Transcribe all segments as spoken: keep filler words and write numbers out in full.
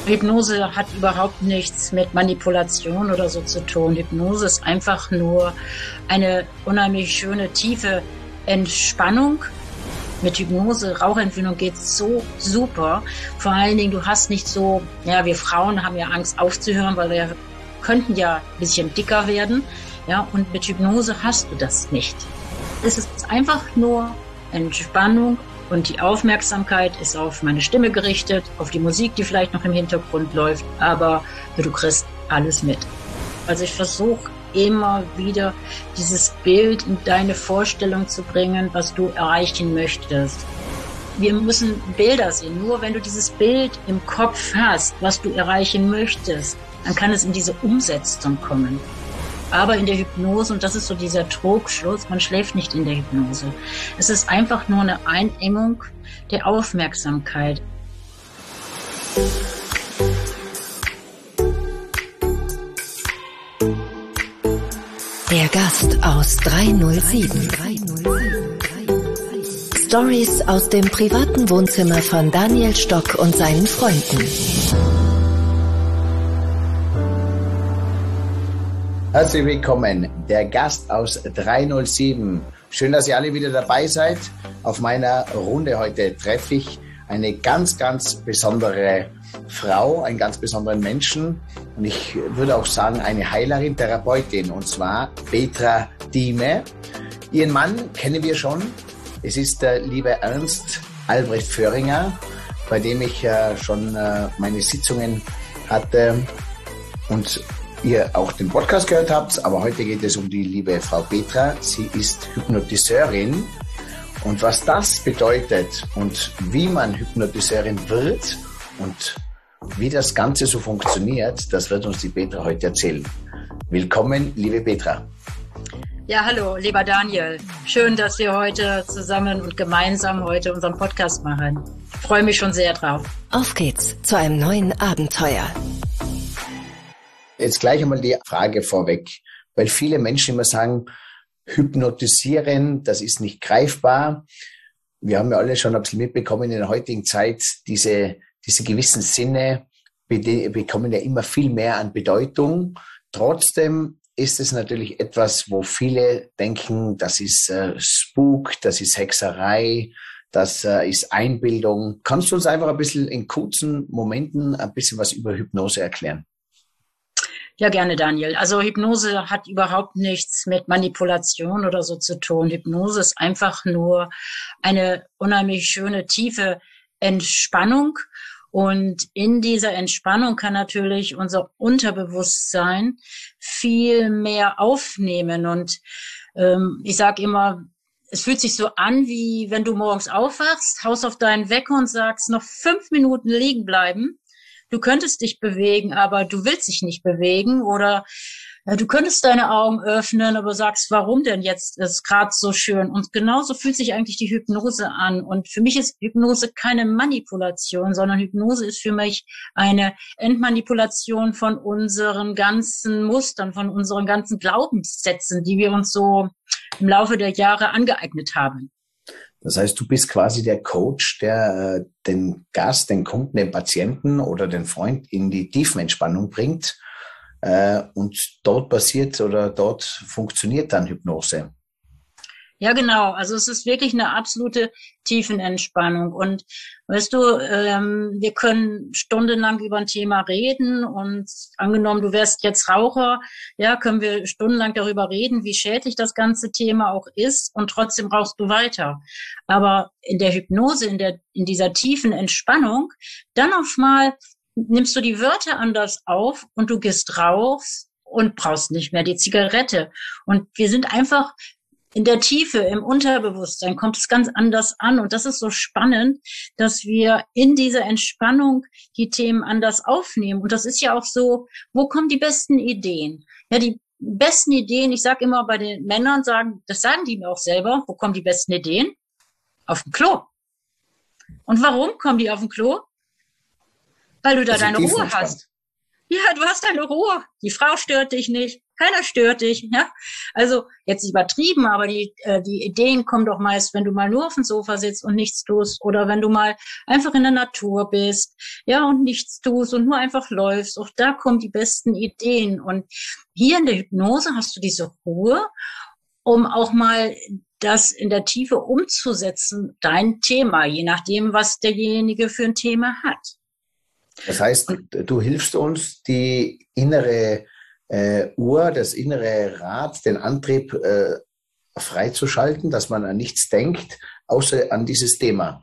Hypnose hat überhaupt nichts mit Manipulation oder so zu tun. Hypnose ist einfach nur eine unheimlich schöne, tiefe Entspannung. Mit Hypnose, Rauchentwöhnung geht's so super. Vor allen Dingen, du hast nicht so, ja, wir Frauen haben ja Angst aufzuhören, weil wir könnten ja ein bisschen dicker werden. Ja, und mit Hypnose hast du das nicht. Es ist einfach nur Entspannung. Und die Aufmerksamkeit ist auf meine Stimme gerichtet, auf die Musik, die vielleicht noch im Hintergrund läuft, aber du kriegst alles mit. Also ich versuche immer wieder dieses Bild in deine Vorstellung zu bringen, was du erreichen möchtest. Wir müssen Bilder sehen. Nur wenn du dieses Bild im Kopf hast, was du erreichen möchtest, dann kann es in diese Umsetzung kommen. Aber in der Hypnose, und das ist so dieser Trugschluss, man schläft nicht in der Hypnose. Es ist einfach nur eine Einengung der Aufmerksamkeit. Der Gast aus dreihundertsieben. Stories aus dem privaten Wohnzimmer von Daniel Stock und seinen Freunden. Herzlich willkommen, der Gast aus dreihundertsieben. Schön, dass ihr alle wieder dabei seid. Auf meiner Runde heute treffe ich eine ganz, ganz besondere Frau, einen ganz besonderen Menschen. Und ich würde auch sagen, eine Heilerin, Therapeutin, und zwar Petra Thieme. Ihren Mann kennen wir schon. Es ist der liebe Ernst Albrecht Föhringer, bei dem ich äh, schon äh, meine Sitzungen hatte und ihr auch den Podcast gehört habt, aber heute geht es um die liebe Frau Petra. Sie ist Hypnotiseurin, und was das bedeutet und wie man Hypnotiseurin wird und wie das Ganze so funktioniert, das wird uns die Petra heute erzählen. Willkommen, liebe Petra. Ja, hallo, lieber Daniel. Schön, dass wir heute zusammen und gemeinsam heute unseren Podcast machen. Ich freue mich schon sehr drauf. Auf geht's zu einem neuen Abenteuer. Jetzt gleich einmal die Frage vorweg, weil viele Menschen immer sagen, hypnotisieren, das ist nicht greifbar. Wir haben ja alle schon ein bisschen mitbekommen in der heutigen Zeit, diese, diese gewissen Sinne bekommen ja immer viel mehr an Bedeutung. Trotzdem ist es natürlich etwas, wo viele denken, das ist äh, Spuk, das ist Hexerei, das äh, ist Einbildung. Kannst du uns einfach ein bisschen in kurzen Momenten ein bisschen was über Hypnose erklären? Ja, gerne, Daniel. Also Hypnose hat überhaupt nichts mit Manipulation oder so zu tun. Hypnose ist einfach nur eine unheimlich schöne, tiefe Entspannung. Und in dieser Entspannung kann natürlich unser Unterbewusstsein viel mehr aufnehmen. Und ähm, ich sage immer, es fühlt sich so an, wie wenn du morgens aufwachst, haust auf deinen Wecker und sagst, noch fünf Minuten liegen bleiben. Du könntest dich bewegen, aber du willst dich nicht bewegen, oder ja, du könntest deine Augen öffnen, aber sagst, warum denn jetzt? Es ist gerade so schön. Und genauso fühlt sich eigentlich die Hypnose an. Und für mich ist Hypnose keine Manipulation, sondern Hypnose ist für mich eine Entmanipulation von unseren ganzen Mustern, von unseren ganzen Glaubenssätzen, die wir uns so im Laufe der Jahre angeeignet haben. Das heißt, du bist quasi der Coach, der äh, den Gast, den Kunden, den Patienten oder den Freund in die Tiefenentspannung bringt. Äh, und dort passiert oder dort funktioniert dann Hypnose. Ja, genau. Also es ist wirklich eine absolute Tiefenentspannung. Und weißt du, ähm, wir können stundenlang über ein Thema reden, und angenommen, du wärst jetzt Raucher, ja, können wir stundenlang darüber reden, wie schädlich das ganze Thema auch ist, und trotzdem rauchst du weiter. Aber in der Hypnose, in der, in dieser tiefen Entspannung, dann auf mal nimmst du die Wörter anders auf und du gehst raus und brauchst nicht mehr die Zigarette. Und wir sind einfach in der Tiefe, im Unterbewusstsein kommt es ganz anders an. Und das ist so spannend, dass wir in dieser Entspannung die Themen anders aufnehmen. Und das ist ja auch so, wo kommen die besten Ideen? Ja, die besten Ideen, ich sage immer bei den Männern, sagen, das sagen die mir auch selber, wo kommen die besten Ideen? Auf dem Klo. Und warum kommen die auf dem Klo? Weil du da also deine Ruhe hast. Ja, du hast deine Ruhe. Die Frau stört dich nicht. keiner stört dich, ja. Also jetzt übertrieben, aber die äh, die Ideen kommen doch meist, wenn du mal nur auf dem Sofa sitzt und nichts tust oder wenn du mal einfach in der Natur bist, ja, und nichts tust und nur einfach läufst. Auch da kommen die besten Ideen. Und hier in der Hypnose hast du diese Ruhe, um auch mal das in der Tiefe umzusetzen, dein Thema, je nachdem, was derjenige für ein Thema hat. Das heißt, du hilfst uns, die innere äh, Uhr, das innere Rad, den Antrieb äh, freizuschalten, dass man an nichts denkt, außer an dieses Thema.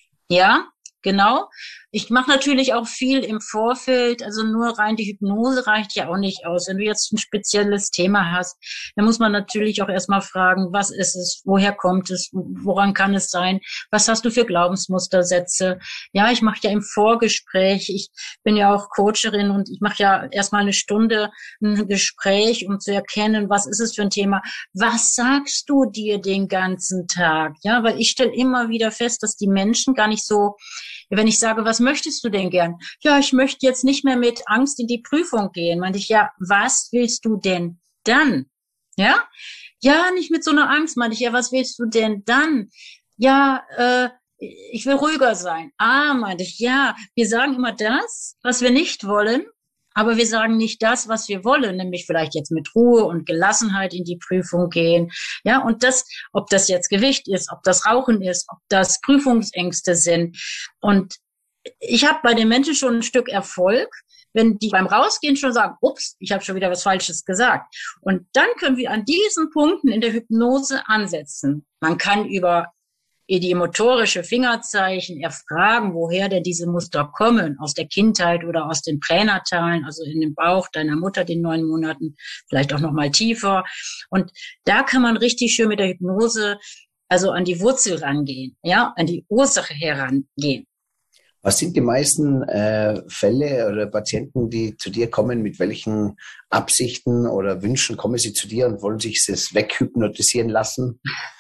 Ja, genau. Ich mache natürlich auch viel im Vorfeld, also nur rein die Hypnose reicht ja auch nicht aus. Wenn du jetzt ein spezielles Thema hast, dann muss man natürlich auch erstmal fragen, was ist es, woher kommt es, woran kann es sein, was hast du für Glaubensmustersätze? Ja, ich mache ja im Vorgespräch, ich bin ja auch Coacherin und ich mache ja erstmal eine Stunde ein Gespräch, um zu erkennen, was ist es für ein Thema, was sagst du dir den ganzen Tag? Ja, weil ich stelle immer wieder fest, dass die Menschen gar nicht so, wenn ich sage, was möchtest du denn gern? Ja, ich möchte jetzt nicht mehr mit Angst in die Prüfung gehen. Meinte ich, ja, was willst du denn dann? Ja? Ja, nicht mit so einer Angst. Meinte ich, ja, was willst du denn dann? Ja, äh, ich will ruhiger sein. Ah, meinte ich, ja, wir sagen immer das, was wir nicht wollen, aber wir sagen nicht das, was wir wollen, nämlich vielleicht jetzt mit Ruhe und Gelassenheit in die Prüfung gehen. Ja, und das, ob das jetzt Gewicht ist, ob das Rauchen ist, ob das Prüfungsängste sind. Und ich habe bei den Menschen schon ein Stück Erfolg, wenn die beim Rausgehen schon sagen, ups, ich habe schon wieder was Falsches gesagt. Und dann können wir an diesen Punkten in der Hypnose ansetzen. Man kann über idiomotorische Fingerzeichen erfragen, woher denn diese Muster kommen, aus der Kindheit oder aus den Pränatalen, also in dem Bauch deiner Mutter, den neun Monaten, vielleicht auch noch mal tiefer. Und da kann man richtig schön mit der Hypnose also an die Wurzel rangehen, ja, an die Ursache herangehen. Was sind die meisten äh, Fälle oder Patienten, die zu dir kommen, mit welchen Absichten oder Wünschen kommen sie zu dir und wollen sich das weghypnotisieren lassen?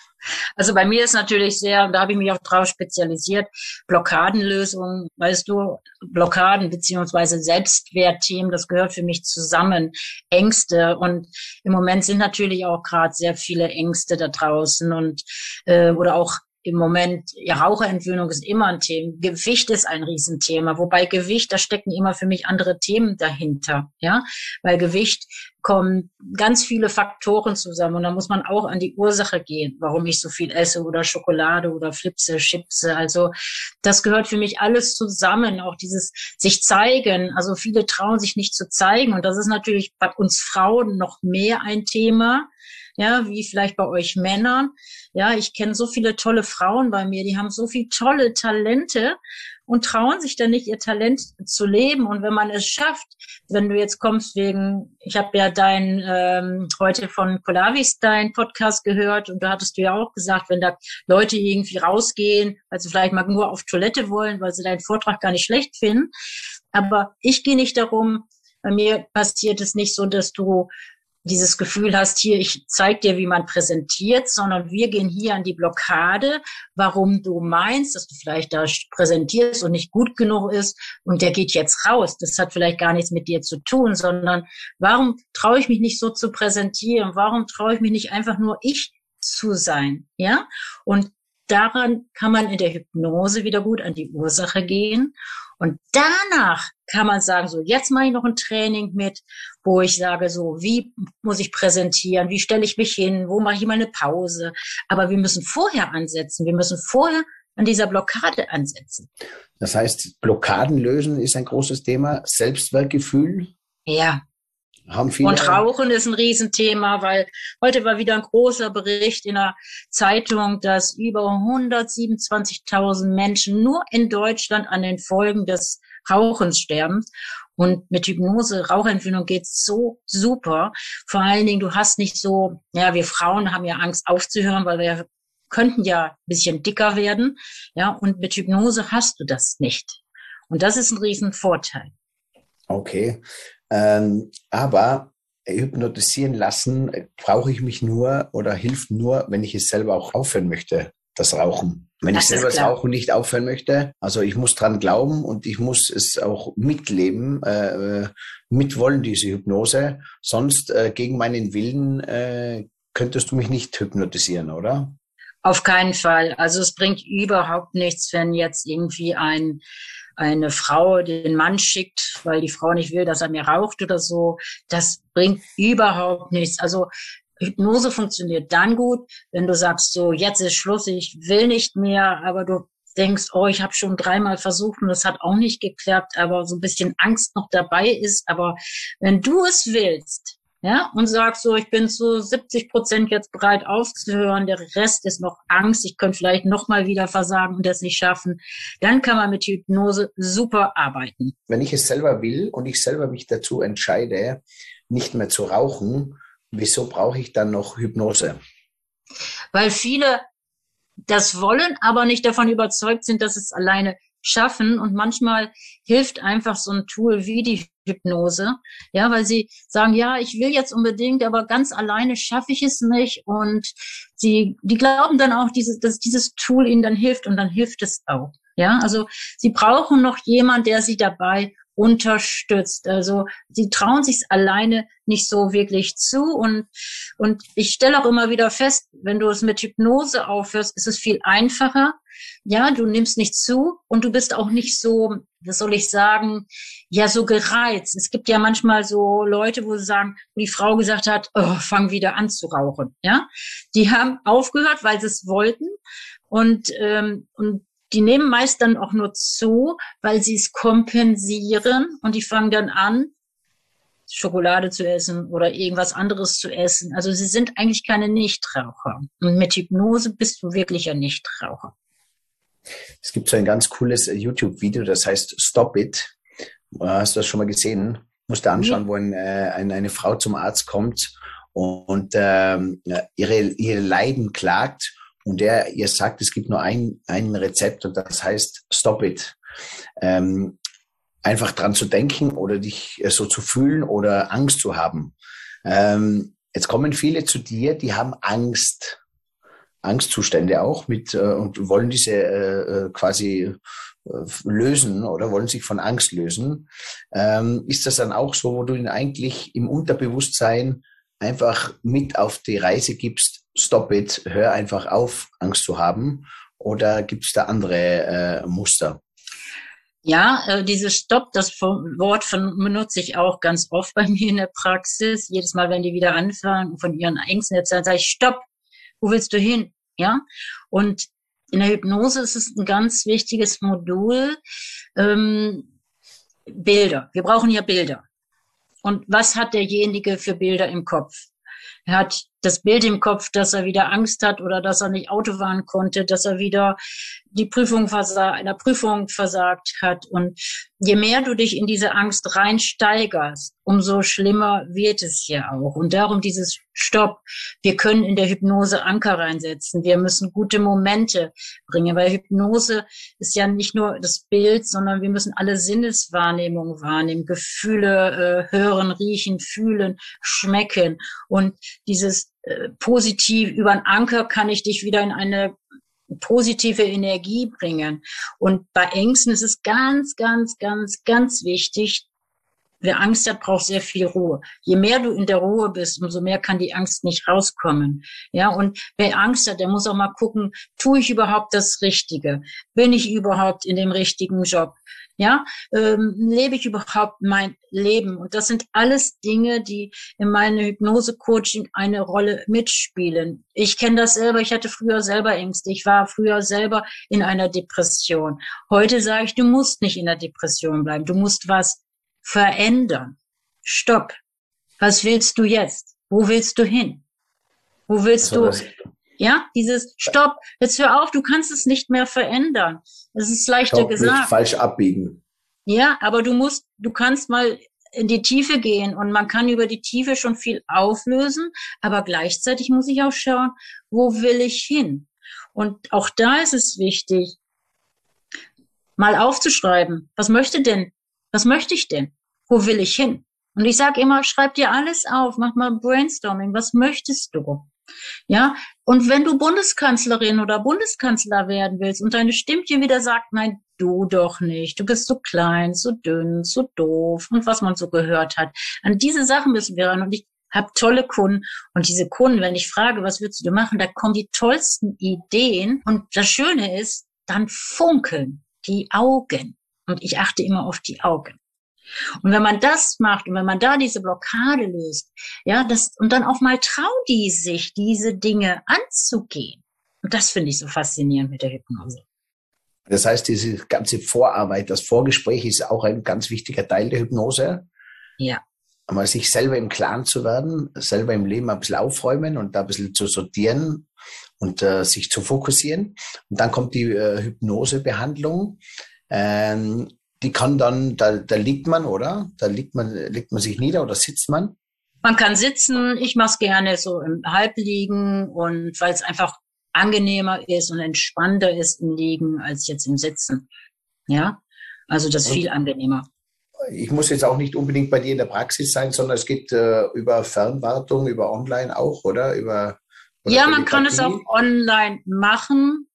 Also bei mir ist natürlich sehr, da habe ich mich auch drauf spezialisiert, Blockadenlösungen, weißt du, Blockaden beziehungsweise Selbstwertthemen, das gehört für mich zusammen, Ängste, und im Moment sind natürlich auch gerade sehr viele Ängste da draußen und äh, oder auch im Moment, ja, Raucherentwöhnung ist immer ein Thema. Gewicht ist ein Riesenthema. Wobei Gewicht, da stecken immer für mich andere Themen dahinter, ja. Weil Gewicht kommen ganz viele Faktoren zusammen und da muss man auch an die Ursache gehen, warum ich so viel esse oder Schokolade oder Flipse, Chipse. Also das gehört für mich alles zusammen. Auch dieses sich zeigen. Also viele trauen sich nicht zu zeigen und das ist natürlich bei uns Frauen noch mehr ein Thema. Ja, wie vielleicht bei euch Männern. Ja, ich kenne so viele tolle Frauen bei mir, die haben so viele tolle Talente und trauen sich dann nicht, ihr Talent zu leben. Und wenn man es schafft, wenn du jetzt kommst wegen, ich habe ja dein ähm, heute von Kolavis dein Podcast gehört und da hattest du ja auch gesagt, wenn da Leute irgendwie rausgehen, weil sie vielleicht mal nur auf Toilette wollen, weil sie deinen Vortrag gar nicht schlecht finden. Aber ich gehe nicht darum, bei mir passiert es nicht so, dass du dieses Gefühl hast, hier, ich zeig dir, wie man präsentiert, sondern wir gehen hier an die Blockade, warum du meinst, dass du vielleicht da präsentierst und nicht gut genug ist und der geht jetzt raus. Das hat vielleicht gar nichts mit dir zu tun, sondern warum traue ich mich nicht so zu präsentieren? Warum traue ich mich nicht einfach nur ich zu sein? Ja? Und daran kann man in der Hypnose wieder gut an die Ursache gehen. Und danach kann man sagen, so jetzt mache ich noch ein Training mit, wo ich sage, so wie muss ich präsentieren, wie stelle ich mich hin, wo mache ich mal eine Pause. Aber wir müssen vorher ansetzen, wir müssen vorher an dieser Blockade ansetzen. Das heißt, Blockaden lösen ist ein großes Thema, Selbstwertgefühl. Ja. Haben viele. Und Rauchen ist ein Riesenthema, weil heute war wieder ein großer Bericht in der Zeitung, dass über hundertsiebenundzwanzigtausend Menschen nur in Deutschland an den Folgen des Rauchens sterben. Und mit Hypnose, Raucherentwöhnung geht's so super. Vor allen Dingen, du hast nicht so, ja, wir Frauen haben ja Angst aufzuhören, weil wir könnten ja ein bisschen dicker werden. Ja, und mit Hypnose hast du das nicht. Und das ist ein Riesenvorteil. Okay. Ähm, aber hypnotisieren lassen brauche ich mich nur oder hilft nur, wenn ich es selber auch aufhören möchte, das Rauchen. Wenn Das ich ist selber das klar. Rauchen nicht aufhören möchte, also ich muss dran glauben und ich muss es auch mitleben, äh, mitwollen, diese Hypnose. Sonst äh, gegen meinen Willen äh, könntest du mich nicht hypnotisieren, oder? Auf keinen Fall. Also es bringt überhaupt nichts, wenn jetzt irgendwie ein, eine Frau den Mann schickt, weil die Frau nicht will, dass er mehr raucht oder so. Das bringt überhaupt nichts. Also Hypnose funktioniert dann gut, wenn du sagst, so jetzt ist Schluss, ich will nicht mehr, aber du denkst, oh, ich habe schon dreimal versucht und das hat auch nicht geklappt, aber so ein bisschen Angst noch dabei ist. Aber wenn du es willst, ja, und sagst so, ich bin zu siebzig Prozent jetzt bereit aufzuhören, der Rest ist noch Angst, ich könnte vielleicht noch mal wieder versagen und das nicht schaffen, dann kann man mit Hypnose super arbeiten. Wenn ich es selber will und ich selber mich dazu entscheide, nicht mehr zu rauchen, wieso brauche ich dann noch Hypnose? Weil viele das wollen, aber nicht davon überzeugt sind, dass es alleine schaffen. Und manchmal hilft einfach so ein Tool wie die Hypnose, ja, weil sie sagen, ja, ich will jetzt unbedingt, aber ganz alleine schaffe ich es nicht. Und sie, die glauben dann auch, dieses, dass dieses Tool ihnen dann hilft und dann hilft es auch. Ja, also sie brauchen noch jemand, der sie dabei unterstützt. Also sie trauen sich alleine nicht so wirklich zu und und ich stelle auch immer wieder fest, wenn du es mit Hypnose aufhörst, ist es viel einfacher. Ja, du nimmst nicht zu und du bist auch nicht so, was soll ich sagen, ja, so gereizt. Es gibt ja manchmal so Leute, wo sie sagen, wo die Frau gesagt hat, oh, fang wieder an zu rauchen. Ja, die haben aufgehört, weil sie es wollten und ähm, und die nehmen meist dann auch nur zu, weil sie es kompensieren und die fangen dann an, Schokolade zu essen oder irgendwas anderes zu essen. Also sie sind eigentlich keine Nichtraucher. Und mit Hypnose bist du wirklich ein Nichtraucher. Es gibt so ein ganz cooles YouTube-Video, das heißt Stop It. Hast du das schon mal gesehen? Musst du anschauen, wo ein, äh, eine Frau zum Arzt kommt und ähm, ihre, ihre Leiden klagt. Und der ihr sagt, es gibt nur ein, ein Rezept und das heißt Stop It. Ähm, einfach dran zu denken oder dich so zu fühlen oder Angst zu haben. Ähm, jetzt kommen viele zu dir, die haben Angst, Angstzustände auch mit äh, und wollen diese äh, quasi äh, lösen oder wollen sich von Angst lösen. Ähm, ist das dann auch so, wo du ihnen eigentlich im Unterbewusstsein einfach mit auf die Reise gibst, Stop it, hör einfach auf, Angst zu haben? Oder gibt es da andere äh, Muster? Ja, äh, dieses Stopp, das Wort von, benutze ich auch ganz oft bei mir in der Praxis. Jedes Mal, wenn die wieder anfangen, von ihren Ängsten erzählen, sage ich, Stopp, wo willst du hin? Ja, und in der Hypnose ist es ein ganz wichtiges Modul, ähm, Bilder. Wir brauchen ja Bilder. Und was hat derjenige für Bilder im Kopf? Er hat das Bild im Kopf, dass er wieder Angst hat oder dass er nicht Auto fahren konnte, dass er wieder die Prüfung versagt, einer Prüfung versagt hat. Und je mehr du dich in diese Angst reinsteigerst, umso schlimmer wird es ja auch. Und darum dieses Stopp. Wir können in der Hypnose Anker reinsetzen. Wir müssen gute Momente bringen, weil Hypnose ist ja nicht nur das Bild, sondern wir müssen alle Sinneswahrnehmungen wahrnehmen, Gefühle äh, hören, riechen, fühlen, schmecken. Und dieses äh, positiv über einen Anker kann ich dich wieder in eine positive Energie bringen. Und bei Ängsten ist es ganz, ganz, ganz, ganz wichtig, wer Angst hat, braucht sehr viel Ruhe. Je mehr du in der Ruhe bist, umso mehr kann die Angst nicht rauskommen. Ja, und wer Angst hat, der muss auch mal gucken, tue ich überhaupt das Richtige? Bin ich überhaupt in dem richtigen Job? Ja, ähm, lebe ich überhaupt mein Leben? Und das sind alles Dinge, die in meinem Hypnose-Coaching eine Rolle mitspielen. Ich kenne das selber. Ich hatte früher selber Ängste. Ich war früher selber in einer Depression. Heute sage ich, du musst nicht in der Depression bleiben. Du musst was verändern. Stopp. Was willst du jetzt? Wo willst du hin? Wo willst So, du, ja, dieses Stopp. Jetzt hör auf, du kannst es nicht mehr verändern. Es ist leichter Stopp, nicht gesagt. falsch abbiegen. Ja, aber du musst, du kannst mal in die Tiefe gehen und man kann über die Tiefe schon viel auflösen, aber gleichzeitig muss ich auch schauen, wo will ich hin? Und auch da ist es wichtig, mal aufzuschreiben. Was möchte denn Was möchte ich denn? Wo will ich hin? Und ich sage immer, schreib dir alles auf, mach mal Brainstorming. Was möchtest du? Ja, und wenn du Bundeskanzlerin oder Bundeskanzler werden willst und deine Stimmchen wieder sagt, nein, du doch nicht, du bist so klein, so dünn, so doof und was man so gehört hat. An diese Sachen müssen wir ran. Und ich habe tolle Kunden und diese Kunden, wenn ich frage, was würdest du machen, da kommen die tollsten Ideen. Und das Schöne ist, dann funkeln die Augen. Und ich achte immer auf die Augen. Und wenn man das macht und wenn man da diese Blockade löst, ja, das, und dann auch mal trauen die sich, diese Dinge anzugehen. Und das finde ich so faszinierend mit der Hypnose. Das heißt, diese ganze Vorarbeit, das Vorgespräch ist auch ein ganz wichtiger Teil der Hypnose. Ja. Einmal sich selber im Klaren zu werden, selber im Leben ein bisschen aufräumen und da ein bisschen zu sortieren und äh, sich zu fokussieren. Und dann kommt die äh, Hypnosebehandlung. Ähm, Die kann dann, da, da liegt man, oder? Da liegt man, legt man sich nieder oder sitzt man? Man kann sitzen. Ich mache es gerne so im Halbliegen und weil es einfach angenehmer ist und entspannter ist im Liegen als jetzt im Sitzen. Ja, also das ist viel angenehmer. Ich muss jetzt auch nicht unbedingt bei dir in der Praxis sein, sondern es geht äh, über Fernwartung, über Online auch, oder? Über oder ja, man kann es auch online machen.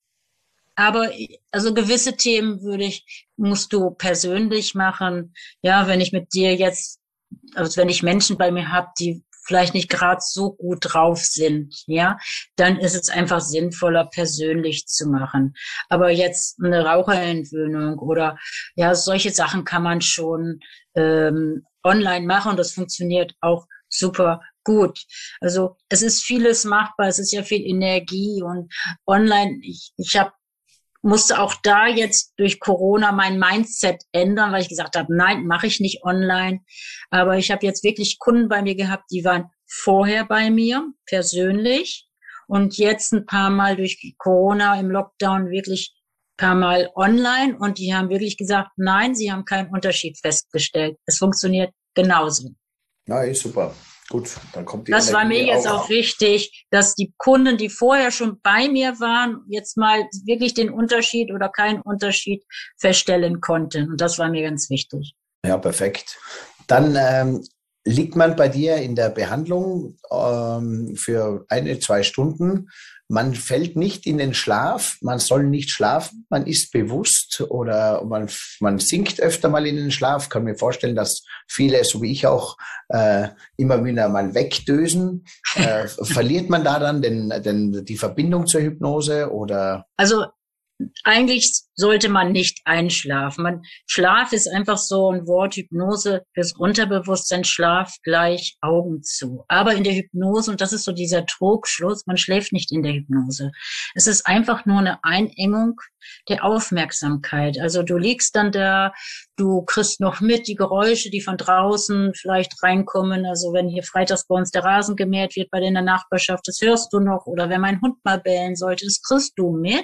Aber also gewisse Themen würde ich, musst du persönlich machen. Ja, wenn ich mit dir jetzt, also wenn ich Menschen bei mir habe, die vielleicht nicht gerade so gut drauf sind, ja, dann ist es einfach sinnvoller, persönlich zu machen. Aber jetzt eine Raucherentwöhnung oder ja, solche Sachen kann man schon ähm, online machen und das funktioniert auch super gut. Also es ist vieles machbar, es ist ja viel Energie und online, ich, ich habe musste auch da jetzt durch Corona mein Mindset ändern, weil ich gesagt habe, nein, mache ich nicht online. Aber ich habe jetzt wirklich Kunden bei mir gehabt, die waren vorher bei mir persönlich und jetzt ein paar Mal durch Corona im Lockdown wirklich ein paar Mal online und die haben wirklich gesagt, nein, sie haben keinen Unterschied festgestellt. Es funktioniert genauso. Ja, ist super. Gut, dann kommt die Das war mir jetzt auch wichtig, dass die Kunden, die vorher schon bei mir waren, jetzt mal wirklich den Unterschied oder keinen Unterschied feststellen konnten. Und das war mir ganz wichtig. Ja, perfekt. Dann ähm, liegt man bei dir in der Behandlung ähm, für eine, zwei Stunden. Man fällt nicht in den Schlaf, man soll nicht schlafen, man ist bewusst oder man, man sinkt öfter mal in den Schlaf. Kann mir vorstellen, dass viele, so wie ich auch, äh, immer wieder mal wegdösen. Äh, verliert man da dann den, den, die Verbindung zur Hypnose oder? Also eigentlich sollte man nicht einschlafen. Man, Schlaf ist einfach so ein Wort, Hypnose fürs Unterbewusstsein, Schlaf gleich Augen zu. Aber in der Hypnose, und das ist so dieser Trugschluss, man schläft nicht in der Hypnose. Es ist einfach nur eine Einengung der Aufmerksamkeit. Also du liegst dann da, du kriegst noch mit die Geräusche, die von draußen vielleicht reinkommen. Also wenn hier freitags bei uns der Rasen gemäht wird bei dir in der Nachbarschaft, das hörst du noch. Oder wenn mein Hund mal bellen sollte, das kriegst du mit.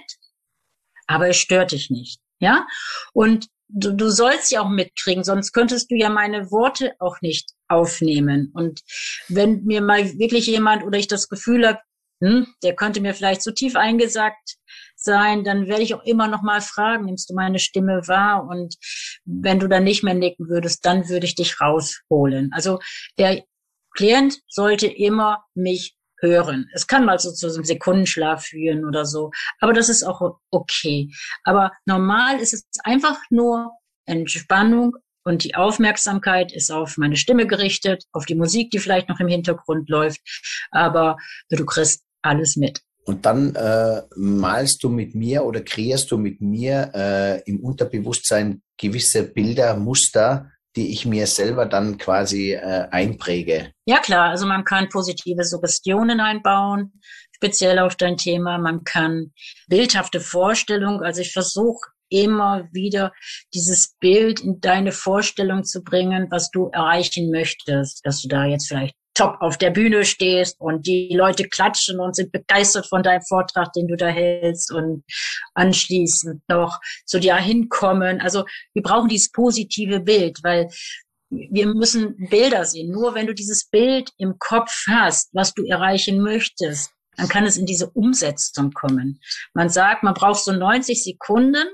Aber es stört dich nicht, ja? Und du, du sollst ja auch mitkriegen, sonst könntest du ja meine Worte auch nicht aufnehmen. Und wenn mir mal wirklich jemand oder ich das Gefühl habe, hm, der könnte mir vielleicht zu tief eingesagt sein, dann werde ich auch immer noch mal fragen, nimmst du meine Stimme wahr? Und wenn du dann nicht mehr nicken würdest, dann würde ich dich rausholen. Also der Klient sollte immer mich hören. Es kann mal so zu einem Sekundenschlaf führen oder so, aber das ist auch okay. Aber normal ist es einfach nur Entspannung und die Aufmerksamkeit ist auf meine Stimme gerichtet, auf die Musik, die vielleicht noch im Hintergrund läuft, aber du kriegst alles mit. Und dann äh, malst du mit mir oder kreierst du mit mir äh, im Unterbewusstsein gewisse Bilder, Muster, die ich mir selber dann quasi äh, einpräge. Ja klar, also man kann positive Suggestionen einbauen, speziell auf dein Thema. Man kann bildhafte Vorstellung, also ich versuche immer wieder dieses Bild in deine Vorstellung zu bringen, was du erreichen möchtest, dass du da jetzt vielleicht top auf der Bühne stehst und die Leute klatschen und sind begeistert von deinem Vortrag, den du da hältst und anschließend noch zu dir hinkommen. Also wir brauchen dieses positive Bild, weil wir müssen Bilder sehen. Nur wenn du dieses Bild im Kopf hast, was du erreichen möchtest, dann kann es in diese Umsetzung kommen. Man sagt, man braucht so neunzig Sekunden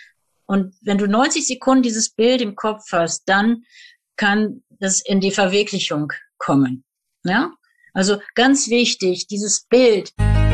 und wenn du neunzig Sekunden dieses Bild im Kopf hast, dann kann das in die Verwirklichung kommen. Ja, Also ganz wichtig, dieses Bild.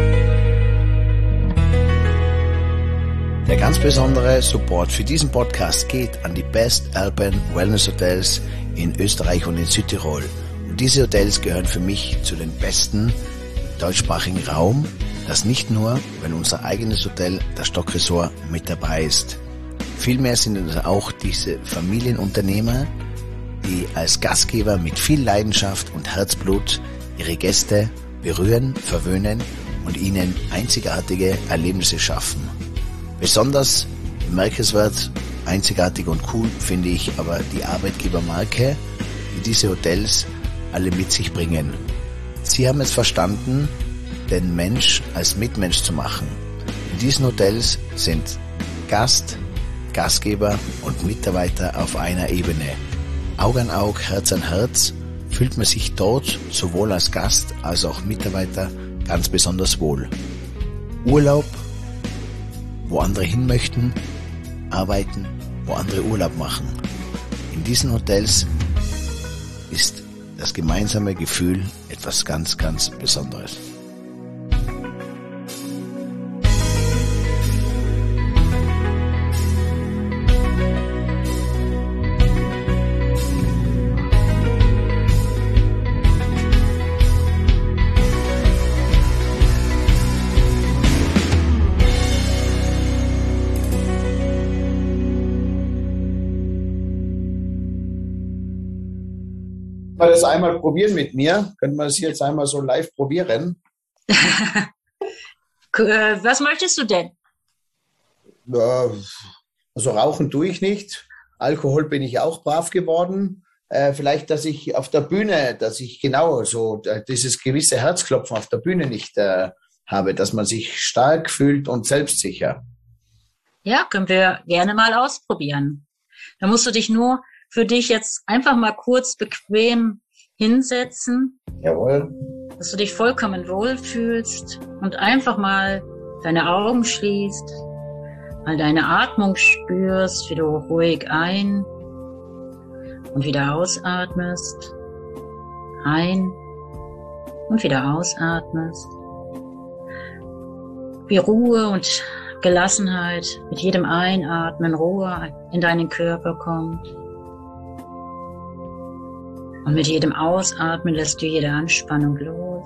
Der ganz besondere Support für diesen Podcast geht an die Best Alpine Wellness Hotels in Österreich und in Südtirol. Und diese Hotels gehören für mich zu den besten im deutschsprachigen Raum. Das nicht nur, weil unser eigenes Hotel, das Stock Resort, mit dabei ist. Vielmehr sind es auch diese Familienunternehmer, die als Gastgeber mit viel Leidenschaft und Herzblut ihre Gäste berühren, verwöhnen und ihnen einzigartige Erlebnisse schaffen. Besonders bemerkenswert, einzigartig und cool finde ich aber die Arbeitgebermarke, die diese Hotels alle mit sich bringen. Sie haben es verstanden, den Mensch als Mitmensch zu machen. In diesen Hotels sind Gast, Gastgeber und Mitarbeiter auf einer Ebene. Aug an Aug, Herz an Herz fühlt man sich dort sowohl als Gast als auch Mitarbeiter ganz besonders wohl. Urlaub, wo andere hin möchten, arbeiten, wo andere Urlaub machen. In diesen Hotels ist das gemeinsame Gefühl etwas ganz, ganz Besonderes. Mal das einmal probieren mit mir. Können wir das jetzt einmal so live probieren? Was möchtest du denn? Also rauchen tue ich nicht. Alkohol bin ich auch brav geworden. Äh, vielleicht, dass ich auf der Bühne, dass ich genau so äh, dieses gewisse Herzklopfen auf der Bühne nicht äh, habe, dass man sich stark fühlt und selbstsicher. Ja, können wir gerne mal ausprobieren. Da musst du dich nur für dich jetzt einfach mal kurz bequem hinsetzen. Jawohl. Dass du dich vollkommen wohlfühlst und einfach mal deine Augen schließt, mal deine Atmung spürst, wie du ruhig ein und wieder ausatmest. Ein und wieder ausatmest. Wie Ruhe und Gelassenheit mit jedem Einatmen Ruhe in deinen Körper kommt. Und mit jedem Ausatmen lässt du jede Anspannung los.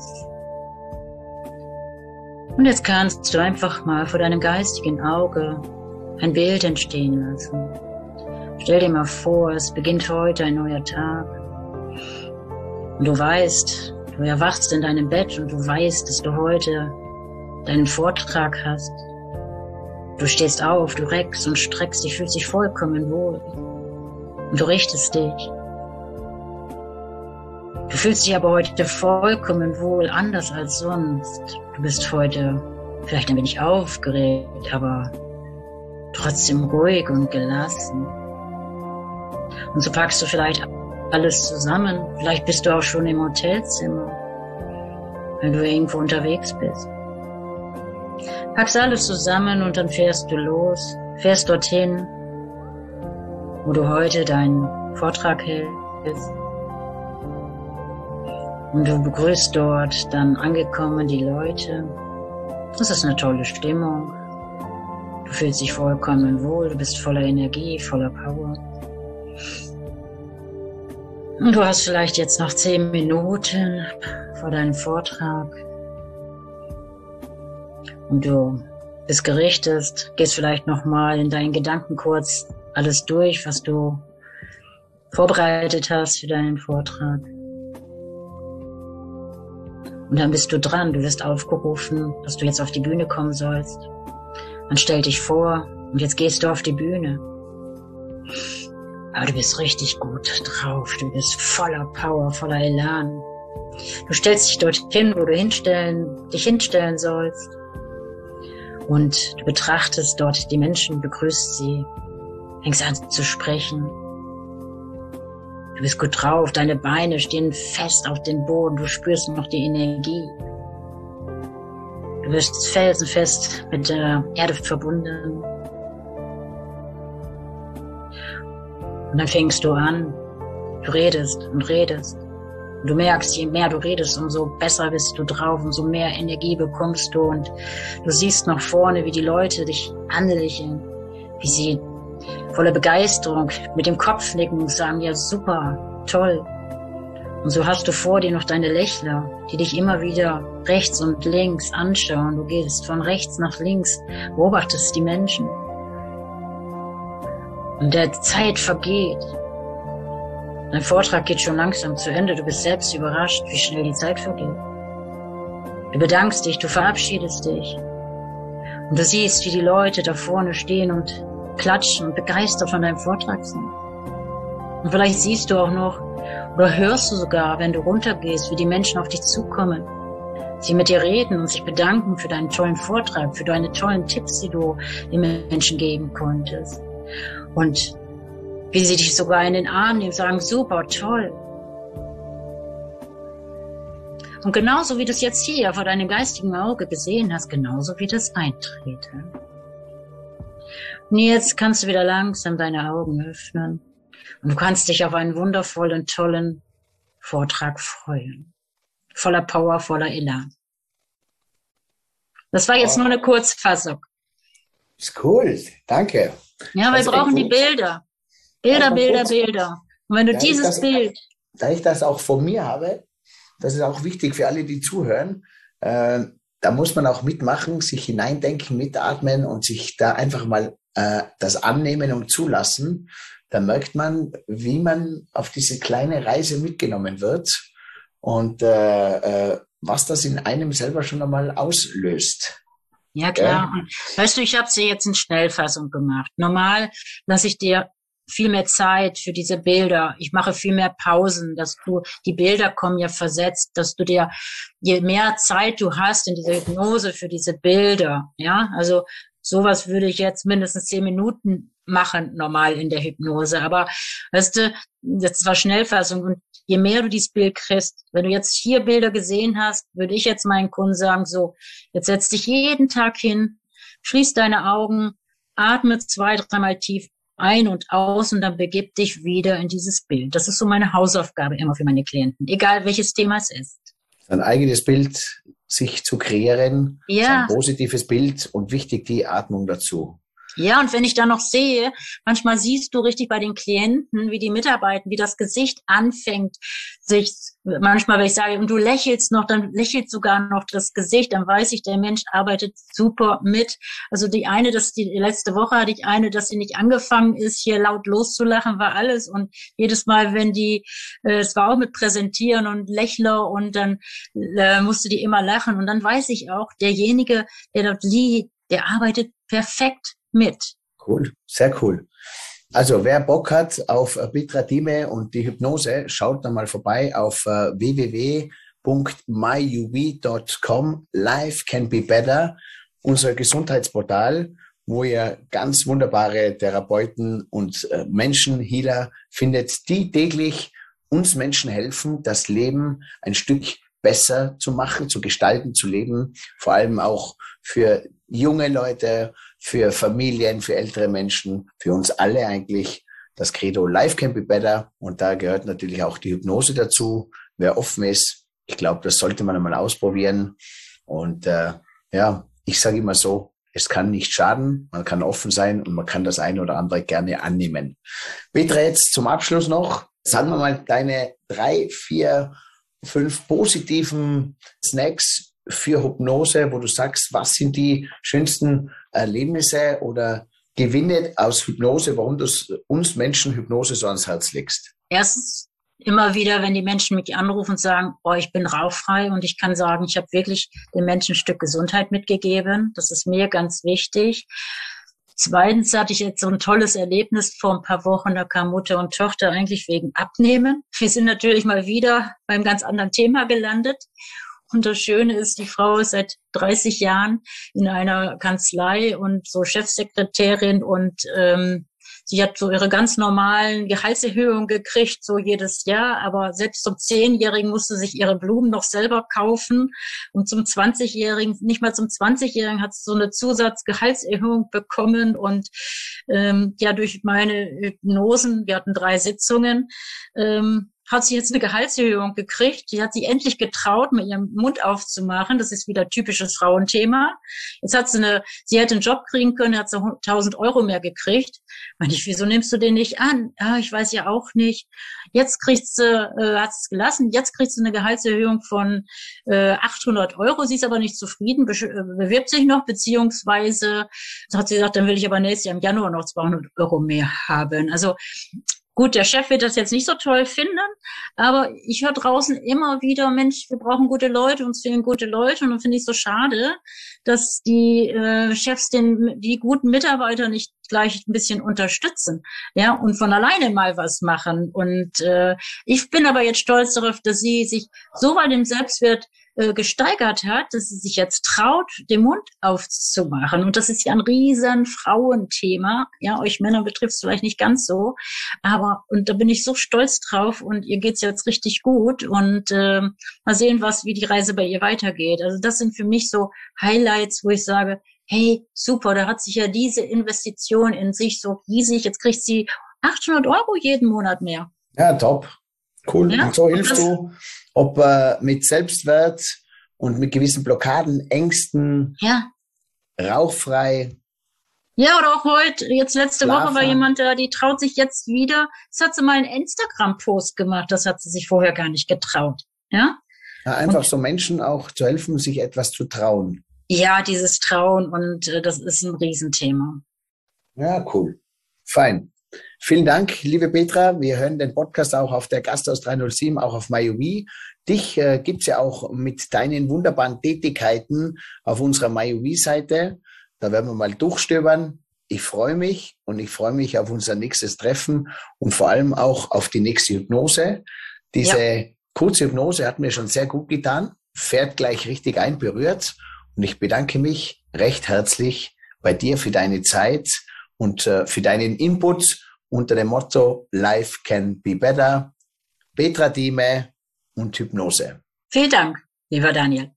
Und jetzt kannst du einfach mal vor deinem geistigen Auge ein Bild entstehen lassen. Stell dir mal vor, es beginnt heute ein neuer Tag. Und du weißt, du erwachst in deinem Bett und du weißt, dass du heute deinen Vortrag hast. Du stehst auf, du reckst und streckst dich, fühlst dich vollkommen wohl. Und du richtest dich. Du fühlst dich aber heute vollkommen wohl, anders als sonst. Du bist heute vielleicht ein wenig aufgeregt, aber trotzdem ruhig und gelassen. Und so packst du vielleicht alles zusammen. Vielleicht bist du auch schon im Hotelzimmer, wenn du irgendwo unterwegs bist. Packst alles zusammen und dann fährst du los, fährst dorthin, wo du heute deinen Vortrag hältst. Und du begrüßt dort dann angekommen die Leute. Das ist eine tolle Stimmung. Du fühlst dich vollkommen wohl, du bist voller Energie, voller Power. Und du hast vielleicht jetzt noch zehn Minuten vor deinem Vortrag. Und du bist gerichtet, gehst vielleicht nochmal in deinen Gedanken kurz alles durch, was du vorbereitet hast für deinen Vortrag. Und dann bist du dran, du wirst aufgerufen, dass du jetzt auf die Bühne kommen sollst. Man stellt dich vor und jetzt gehst du auf die Bühne. Aber du bist richtig gut drauf, du bist voller Power, voller Elan. Du stellst dich dorthin, wo du hinstellen, dich hinstellen sollst. Und du betrachtest dort die Menschen, begrüßt sie, fängst an zu sprechen. Du bist gut drauf, deine Beine stehen fest auf dem Boden, du spürst noch die Energie. Du wirst felsenfest mit der Erde verbunden. Und dann fängst du an, du redest und redest. Und du merkst, je mehr du redest, umso besser bist du drauf, umso mehr Energie bekommst du. Und du siehst nach vorne, wie die Leute dich anlächeln, wie sie voller Begeisterung mit dem Kopf nicken und sagen, ja super, toll. Und so hast du vor dir noch deine Lächler, die dich immer wieder rechts und links anschauen. Du gehst von rechts nach links, beobachtest die Menschen. Und der Zeit vergeht. Dein Vortrag geht schon langsam zu Ende. Du bist selbst überrascht, wie schnell die Zeit vergeht. Du bedankst dich, du verabschiedest dich. Und du siehst, wie die Leute da vorne stehen und klatschen und begeistert von deinem Vortrag sind. Und vielleicht siehst du auch noch, oder hörst du sogar, wenn du runtergehst, wie die Menschen auf dich zukommen. Sie mit dir reden und sich bedanken für deinen tollen Vortrag, für deine tollen Tipps, die du den Menschen geben konntest. Und wie sie dich sogar in den Arm nehmen, sagen, super, toll. Und genauso wie du es jetzt hier vor deinem geistigen Auge gesehen hast, genauso wird es eintreten. Und jetzt kannst du wieder langsam deine Augen öffnen. Und du kannst dich auf einen wundervollen, tollen Vortrag freuen. Voller Power, voller Elan. Das war jetzt nur eine Kurzfassung. Ist cool, danke. Ja, wir brauchen die Bilder. Bilder, Bilder, Bilder. Und wenn du dieses das, Bild... Da ich das auch von mir habe, das ist auch wichtig für alle, die zuhören, äh, da muss man auch mitmachen, sich hineindenken, mitatmen und sich da einfach mal äh, das annehmen und zulassen. Da merkt man, wie man auf diese kleine Reise mitgenommen wird und äh, äh, was das in einem selber schon einmal auslöst. Ja, klar. Ja. Weißt du, ich habe sie jetzt in Schnellfassung gemacht. Normal lasse ich dir viel mehr Zeit für diese Bilder. Ich mache viel mehr Pausen, dass du, die Bilder kommen ja versetzt, dass du dir, je mehr Zeit du hast in dieser Hypnose für diese Bilder, ja, also sowas würde ich jetzt mindestens zehn Minuten machen, normal in der Hypnose. Aber, weißt du, das war Schnellfassung. Und je mehr du dieses Bild kriegst, wenn du jetzt vier Bilder gesehen hast, würde ich jetzt meinen Kunden sagen, so, jetzt setz dich jeden Tag hin, schließ deine Augen, atme zwei, dreimal tief ein und aus und dann begib dich wieder in dieses Bild. Das ist so meine Hausaufgabe immer für meine Klienten, egal welches Thema es ist. Ein eigenes Bild sich zu kreieren, ja. Ein positives Bild und wichtig die Atmung dazu. Ja, und wenn ich da noch sehe, manchmal siehst du richtig bei den Klienten, wie die mitarbeiten, wie das Gesicht anfängt, sich, manchmal, wenn ich sage, und du lächelst noch, dann lächelt sogar noch das Gesicht, dann weiß ich, der Mensch arbeitet super mit. Also die eine, dass die letzte Woche hatte ich eine, dass sie nicht angefangen ist, hier laut loszulachen, war alles. Und jedes Mal, wenn die, äh, es war auch mit Präsentieren und Lächler und dann äh, musste die immer lachen. Und dann weiß ich auch, derjenige, der dort liegt, der arbeitet perfekt mit. Cool, sehr cool. Also wer Bock hat auf Bitra Dime und die Hypnose, schaut da mal vorbei auf uh, w w w punkt my u v punkt com. Life can be better, unser Gesundheitsportal, wo ihr ganz wunderbare Therapeuten und äh, Menschenhealer findet, die täglich uns Menschen helfen, das Leben ein Stück besser zu machen, zu gestalten, zu leben, vor allem auch für junge Leute, für Familien, für ältere Menschen, für uns alle eigentlich das Credo Life can be better. Und da gehört natürlich auch die Hypnose dazu. Wer offen ist, ich glaube, das sollte man einmal ausprobieren. Und äh, ja, ich sage immer so, es kann nicht schaden, man kann offen sein und man kann das eine oder andere gerne annehmen. Petra, jetzt zum Abschluss noch, sagen wir mal deine drei, vier, fünf positiven Snacks für Hypnose, wo du sagst, was sind die schönsten Erlebnisse oder Gewinne aus Hypnose, warum du uns Menschen Hypnose so ans Herz legst? Erstens, immer wieder, wenn die Menschen mich anrufen und sagen, oh, ich bin rauchfrei und ich kann sagen, ich habe wirklich den Menschen ein Stück Gesundheit mitgegeben. Das ist mir ganz wichtig. Zweitens hatte ich jetzt so ein tolles Erlebnis vor ein paar Wochen, da kam Mutter und Tochter eigentlich wegen Abnehmen. Wir sind natürlich mal wieder beim ganz anderen Thema gelandet. Und das Schöne ist, die Frau ist seit dreißig Jahren in einer Kanzlei und so Chefsekretärin und ähm, sie hat so ihre ganz normalen Gehaltserhöhungen gekriegt, so jedes Jahr. Aber selbst zum Zehnjährigen musste sich ihre Blumen noch selber kaufen. Und zum zwanzigjährigen, nicht mal zum zwanzigjährigen hat sie so eine Zusatzgehaltserhöhung bekommen. Und ähm, ja, durch meine Hypnosen, wir hatten drei Sitzungen, ähm, hat sie jetzt eine Gehaltserhöhung gekriegt. Die hat sie endlich getraut, mit ihrem Mund aufzumachen. Das ist wieder typisches Frauenthema. Jetzt hat sie eine, sie hätte einen Job kriegen können, hat sie tausend Euro mehr gekriegt. Meine ich, wieso nimmst du den nicht an? Ja, ich weiß ja auch nicht. Jetzt kriegt sie, äh, hat es gelassen. Jetzt kriegt sie eine Gehaltserhöhung von äh, achthundert Euro. Sie ist aber nicht zufrieden, be- bewirbt sich noch, beziehungsweise hat sie gesagt, dann will ich aber nächstes Jahr im Januar noch zweihundert Euro mehr haben. Also gut, der Chef wird das jetzt nicht so toll finden, aber ich höre draußen immer wieder, Mensch, wir brauchen gute Leute, uns fehlen gute Leute. Und dann finde ich so schade, dass die äh, Chefs den die guten Mitarbeiter nicht gleich ein bisschen unterstützen, ja, und von alleine mal was machen. Und äh, ich bin aber jetzt stolz darauf, dass sie sich so weit im Selbstwert äh, gesteigert hat, dass sie sich jetzt traut, den Mund aufzumachen. Und das ist ja ein riesen Frauenthema. Ja, euch Männer betrifft es vielleicht nicht ganz so, aber und da bin ich so stolz drauf und ihr geht's jetzt richtig gut und äh, mal sehen, was wie die Reise bei ihr weitergeht. Also das sind für mich so Highlights, wo ich sage, hey, super, da hat sich ja diese Investition in sich so riesig, jetzt kriegt sie achthundert Euro jeden Monat mehr. Ja, top. Cool. Ja? Und so hilfst Das- du, ob äh, mit Selbstwert und mit gewissen Blockaden, Ängsten, Ja. rauchfrei. Ja, oder auch heute, jetzt letzte Schlafen. Woche war jemand da, die traut sich jetzt wieder, das hat sie mal einen Instagram-Post gemacht, das hat sie sich vorher gar nicht getraut. Ja? Ja, einfach Und- so Menschen auch zu helfen, sich etwas zu trauen. Ja, dieses Trauen und äh, das ist ein Riesenthema. Ja, cool. Fein. Vielen Dank, liebe Petra. Wir hören den Podcast auch auf der Gasthaus drei null sieben, auch auf MyUV. Dich äh, gibt's ja auch mit deinen wunderbaren Tätigkeiten auf unserer MyUV-Seite. Da werden wir mal durchstöbern. Ich freue mich und ich freue mich auf unser nächstes Treffen und vor allem auch auf die nächste Hypnose. Diese ja. kurze Hypnose hat mir schon sehr gut getan, fährt gleich richtig ein, berührt. Und ich bedanke mich recht herzlich bei dir für deine Zeit und äh, für deinen Input unter dem Motto Life can be better. Petra Thieme und Hypnose. Vielen Dank, lieber Daniel.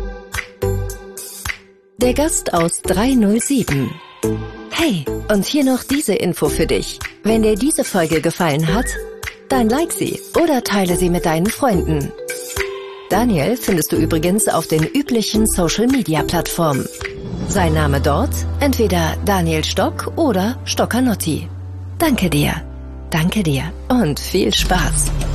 Der Gast aus drei null sieben. Hey, und hier noch diese Info für dich. Wenn dir diese Folge gefallen hat, dann like sie oder teile sie mit deinen Freunden. Daniel findest du übrigens auf den üblichen Social-Media-Plattformen. Sein Name dort entweder Daniel Stock oder Stockanotti. Danke dir, danke dir und viel Spaß.